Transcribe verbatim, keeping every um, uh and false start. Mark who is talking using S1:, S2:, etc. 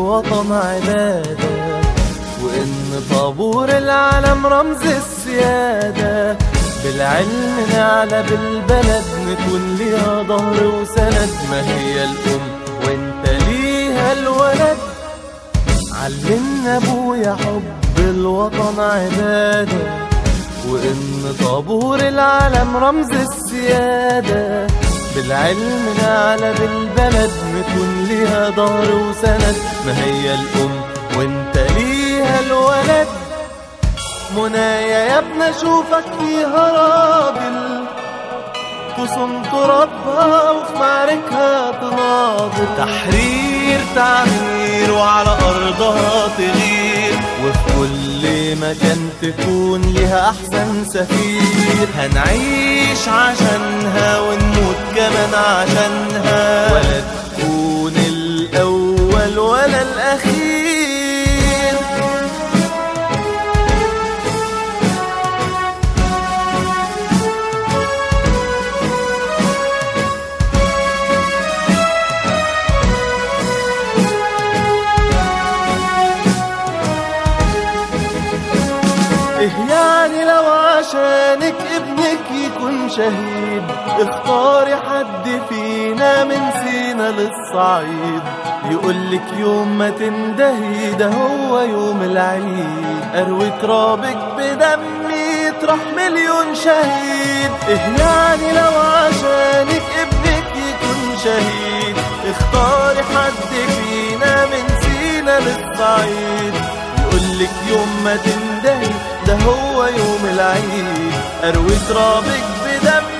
S1: الوطن عبادة، وإن طابور العلم رمز السيادة. بالعلم نعلى بالبلد نكون ليها ظهر وسند، ما هي الأم وانت ليها الولد. علمنا ابويا حب الوطن عبادة، وإن طابور العلم رمز السيادة. بالعلم نعلى بالبلد نكون ليها ظهر وسند، ما هي الأم وانت ليها الولد. منايا يا ابن اشوفك فيها راجل، تصون ترابها وفي معركها تناضل. تحرير تعمير وعلى أرضها تغير، وفي كل مكان تكون لها أحسن سفير. هنعيش عشانها ونموت كمان عشانها، ولا تكون الأول ولا الأخير. إيه يعني لو عشانك ابنك يكون شهيد؟ اختاري حد فينا من سينا للصعيد، يقولك يوم ما تندهي ده هو يوم العيد. اروي ترابك بدمي يطرح مليون شهيد. إيه يعني لو عشانك ابنك يكون شهيد؟ اختاري حد فينا من سينا للصعيد، يقولك يوم ما تندهي ده هو يوم العيد. اروي ترابك بدم